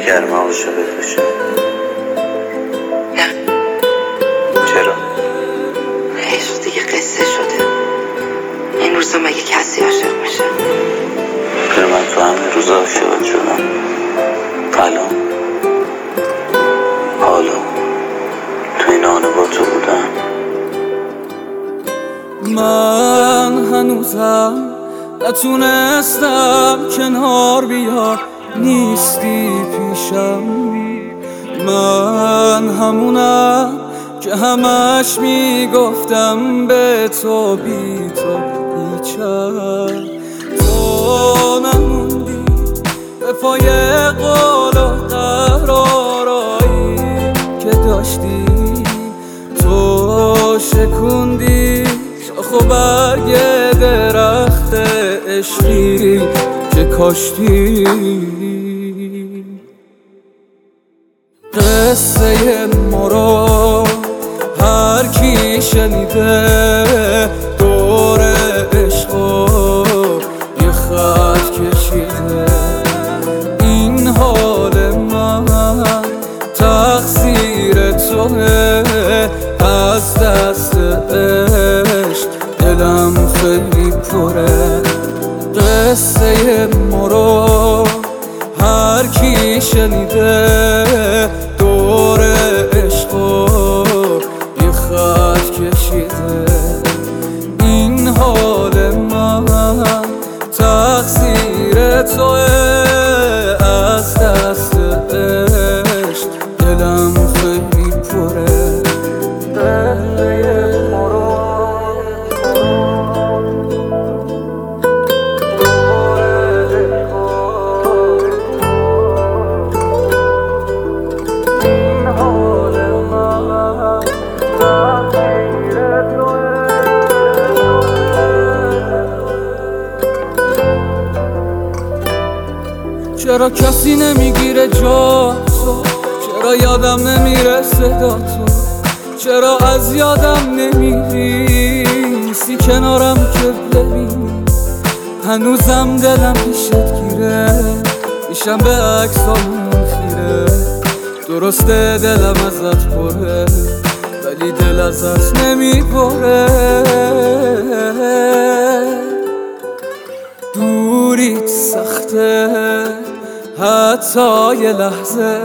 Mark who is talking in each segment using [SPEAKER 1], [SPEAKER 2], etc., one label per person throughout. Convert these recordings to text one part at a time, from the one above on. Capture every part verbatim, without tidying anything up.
[SPEAKER 1] گرم عاشقت بشه؟
[SPEAKER 2] نه.
[SPEAKER 1] چرا؟
[SPEAKER 2] عشق دیگه قصه شده. این روزا مگه کسی عاشق میشه؟
[SPEAKER 1] پر من تو همین روزا عاشقت شدم. الان حالا تو این آنه با تو بودم.
[SPEAKER 3] من هنوزم نتونستم کنار بیار، نیستی پیشم. من همونم که همش میگفتم به تو بی تو هیچم. تو نموندی به پای قول و قرارایی که داشتی، تو شکوندی شاخ و برگ درخت عشقی که کاشتی. قصه ما رو هر کی شنیده، دور عشق و یه خط کشیده. این حال من تقصیر توه، از دست عشق دلم خیلی پره. قصه ما رو هر کی شنیده، دور عشق و یه خط کشیده. این حال من تقصیر توه، از دست عشق دلم خیلی پره. قصه ما رو چرا کسی نمیگیره جا تو، چرا یادم نمیره صدا تو، چرا از یادم نمیری، نیستی کنارم که ببینی. هنوزم دلم پیشت گیره، پیشم به عکسامون خیره. درسته دلم ازت پره، ولی دل ازت نمیپره. دوریت سخته حتی یه لحظه،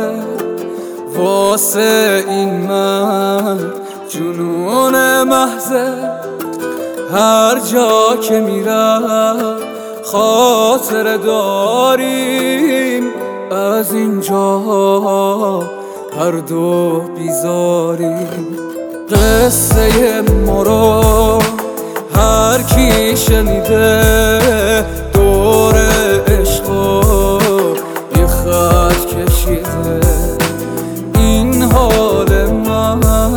[SPEAKER 3] واسه این من جنون محضه. هر جا که میرم خاطر داریم، از اینجا هر دو بیزاریم. قصه ما رو هر کی شنیده، دور عشق و یه خط کشیده. این حال من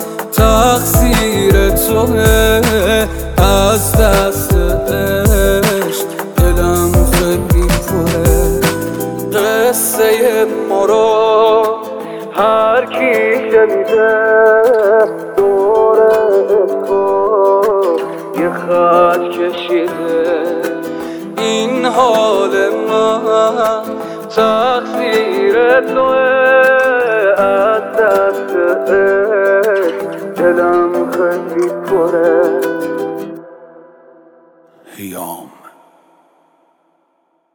[SPEAKER 3] تقصیر توه، از دست عشق دلم خیلی پره. قصه ما رو هر کی شنیده، دور عشق و یه خط کشیده. این حال من تقصیر توه، از دست عشق دلم خیلی پره.